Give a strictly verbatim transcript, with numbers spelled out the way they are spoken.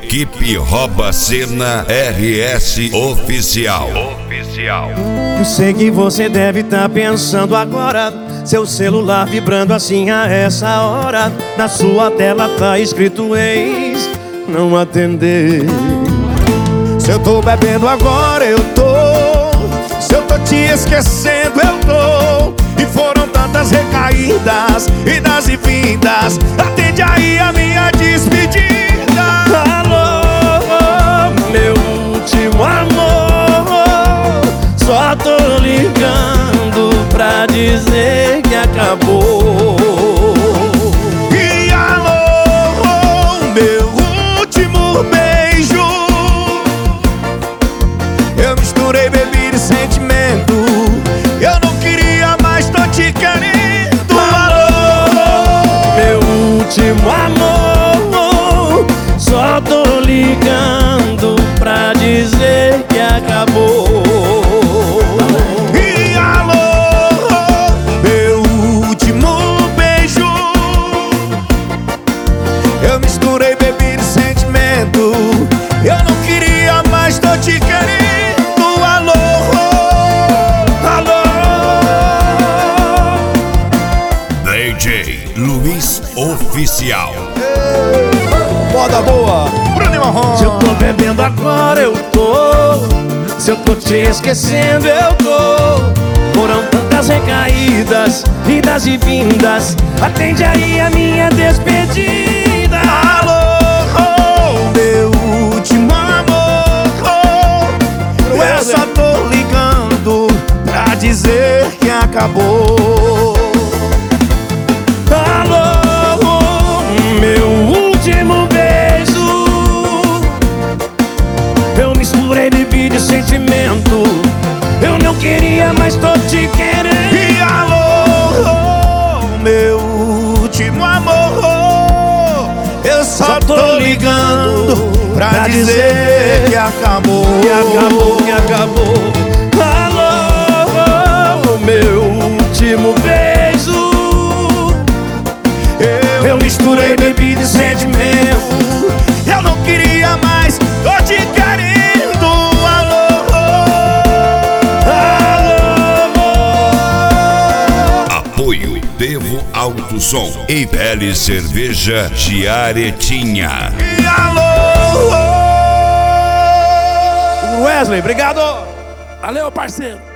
Equipe Rouba Cena R S Oficial. Oficial. Eu sei que você deve estar pensando agora, seu celular vibrando assim a essa hora. Na sua tela tá escrito ex, não atender. Se eu tô bebendo agora, eu tô. Se eu tô te esquecendo, eu tô. E foram tantas recaídas, idas e vindas. Atende aí a minha despedida. Alô, meu último amor, só tô ligando pra dizer que acabou. E alô, meu último beijo, eu misturei bebida e sentimento. Eu não queria mais, tô te querendo. Alô, meu último amor, só tô ligando pra dizer que acabou. E alô, meu último beijo, eu misturei bebida e sentimento. Eu não queria mais, tô te querendo. Alô, alô. D J Luiz Oficial. Moda boa, Bruno Marrom. Se eu tô bebendo agora, eu tô. Se eu tô te esquecendo, eu tô. Foram tantas recaídas, idas e vindas. Atende aí a minha despedida. Alô, meu último amor, eu só tô ligando pra dizer que acabou. Alô, meu último beijo, eu misturei bebida e sentimento. Eu não queria, mas tô te querendo. E alô, meu último amor, eu só tô ligando pra dizer que acabou. Que acabou, que acabou. Alô, meu último beijo, eu misturei bebida e sentimento. Eu não queria mais, tô te querendo. Alô, alô. Apoio Devo Alto Som e Belle Cerveja de Aretinha. E alô. Wesley, obrigado. Valeu, parceiro.